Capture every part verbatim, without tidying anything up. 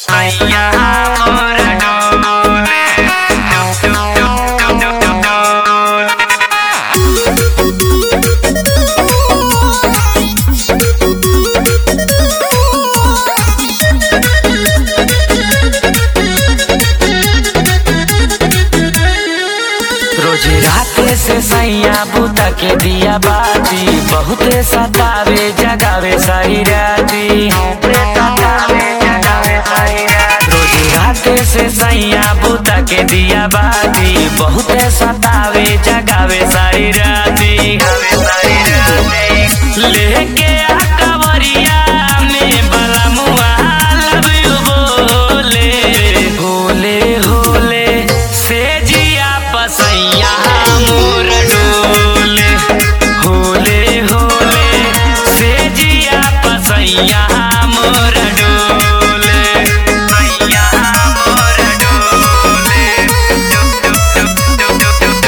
सैया मोर डोले डुक डुक डुक डुक डुक रोज रात से सैया बुता के दिया बाती बहुते सतावे जगावे सही राती रोज रात से सैया बुता के दिया बाती बहुते सतावे जगावे सही राती लेके आ कवरिया में बलमुआ लव यू बोले होले होले से जिया पसैया मोर डोले होले होले से जिया पसैया मोर डोले सैया मोर डोले डुक डुक डुक डुक डुक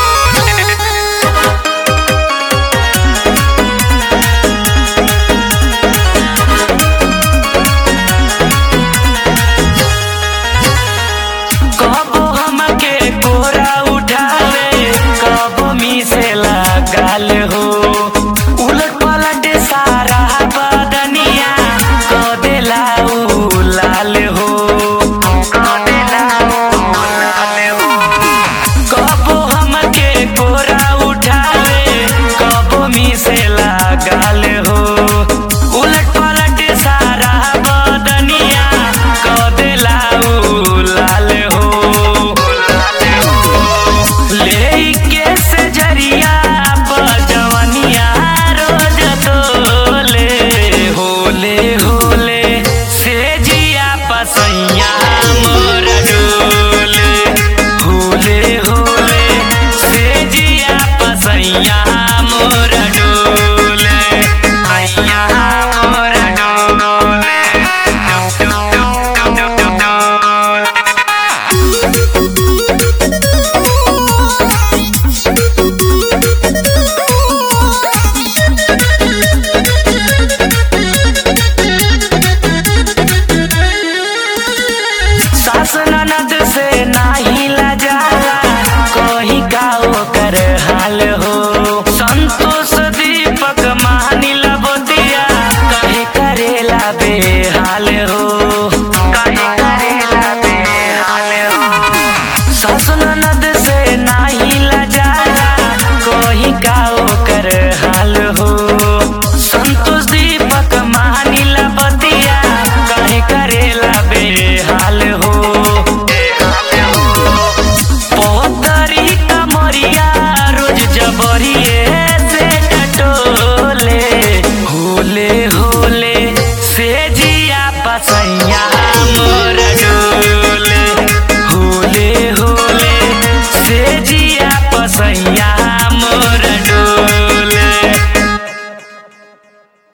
कबो हमके कोरा उठावे कबो मीसे लगाल हो उलट पलट सारा बदनिया क देला उ लाल हो क देला उ लाल हो कबो हमके कोरा उठावे कबो मीसे लगाल हो उलट पलट सारा बदनिया क देला उ लाल हो लेके से जरिया बजवनिया रोज तोले होले होले से जिया पसैया मोर डोले होले होले से जिया पसैया मोर डोले सैया मोर डोले डुक डुक डुक डुक डुक सास ननद से नाही लजाला कहीं गाओ कर हाल हो संतोष दीपक मानी लबोतिया कहे करेला बेहाल हो